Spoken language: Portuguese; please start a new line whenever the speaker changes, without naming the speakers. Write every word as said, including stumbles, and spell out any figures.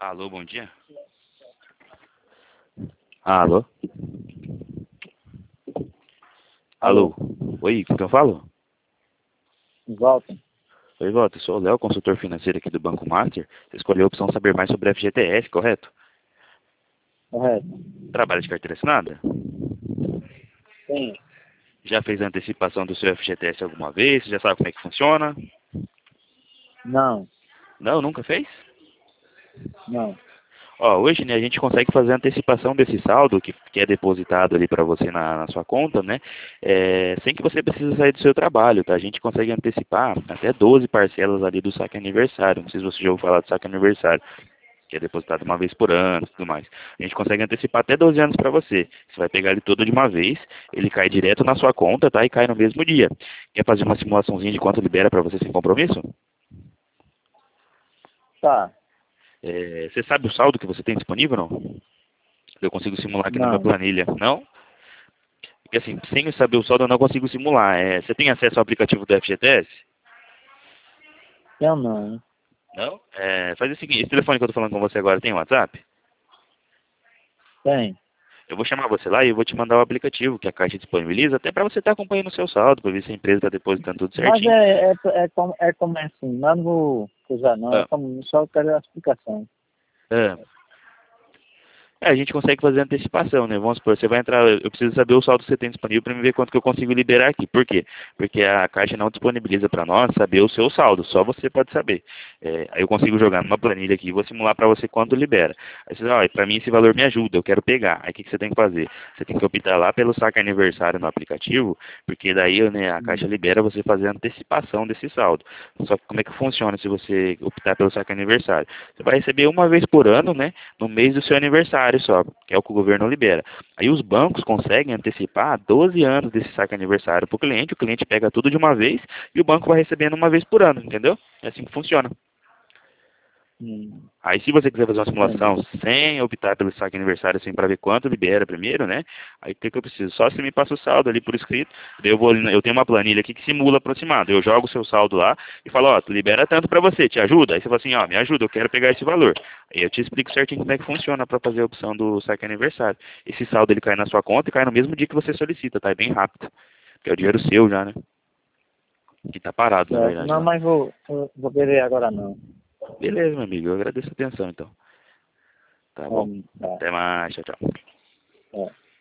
Alô, bom dia. Alô? Alô? Oi, com quem eu falo?
Volta.
Oi, Walter, sou o Léo, consultor financeiro aqui do Banco Master. Você escolheu a opção saber mais sobre a F G T S, correto?
Correto.
Trabalha de carteira assinada?
Sim.
Já fez a antecipação do seu F G T S alguma vez? Você já sabe como é que funciona?
Não.
Não, nunca fez?
Não.
Ó, hoje, né, a gente consegue fazer a antecipação desse saldo que, que é depositado ali para você na, na sua conta, né, é, sem que você precise sair do seu trabalho, tá? A gente consegue antecipar até doze parcelas ali do saque aniversário. Não sei se você já ouviu falar do saque aniversário, que é depositado uma vez por ano e tudo mais. A gente consegue antecipar até doze anos para você. Você vai pegar ele todo de uma vez, ele cai direto na sua conta, tá? E cai no mesmo dia. Quer fazer uma simulaçãozinha de quanto libera para você sem compromisso?
Tá.
É, você sabe o saldo que você tem disponível, não? Eu consigo simular aqui na minha
Não.
planilha. Não? Porque assim, sem saber o saldo eu não consigo simular. É, você tem acesso ao aplicativo do F G T S?
Eu não.
Não? É, faz o seguinte, esse telefone que eu tô falando com você agora tem WhatsApp?
Tem.
Eu vou chamar você lá e eu vou te mandar o aplicativo que a Caixa disponibiliza, até para você estar acompanhando o seu saldo, para ver se a empresa está depositando tudo
Mas
certinho.
é, é, é, como, é como é assim, mas não vou usar não, é
Ah,
como só quero a explicação.
ah. É, a gente consegue fazer antecipação, né? Vamos supor, você vai entrar, eu preciso saber o saldo que você tem disponível para me ver quanto que eu consigo liberar aqui. Por quê? Porque a Caixa não disponibiliza para nós saber o seu saldo, só você pode saber. É, aí eu consigo jogar numa planilha aqui e vou simular para você quanto libera. Aí você diz, ó, para mim esse valor me ajuda, eu quero pegar. Aí o que, que você tem que fazer? Você tem que optar lá pelo saque aniversário no aplicativo, porque daí, né, a Caixa
Hum.
libera você fazer a antecipação desse saldo. Só que como é que funciona se você optar pelo saque aniversário? Você vai receber uma vez por ano, né, no mês do seu aniversário só, que é o que o governo libera. Aí os bancos conseguem antecipar doze anos desse saque aniversário para o cliente, o cliente pega tudo de uma vez e o banco vai recebendo uma vez por ano, entendeu? É assim que funciona.
Hum.
Aí se você quiser fazer uma
Entendi.
simulação sem optar pelo saque aniversário, assim, para ver quanto libera primeiro, né? Aí o que, que eu preciso? Só você me passa o saldo ali por escrito, daí eu vou, eu tenho uma planilha aqui que simula aproximado. Eu jogo o seu saldo lá e falo, ó, tu libera tanto para você, te ajuda? Aí você fala assim, ó, me ajuda, eu quero pegar esse valor. Aí eu te explico certinho como é que funciona para fazer a opção do saque aniversário. Esse saldo ele cai na sua conta e cai no mesmo dia que você solicita, tá? É bem rápido. Porque é o dinheiro seu já, né? Que tá parado, na
Certo.
verdade,
Não,
lá.
mas vou, vou vou querer agora não.
Beleza, meu amigo, eu agradeço a atenção, então. Tá bom?
Hum, tá.
Até mais, tchau, tchau.
É.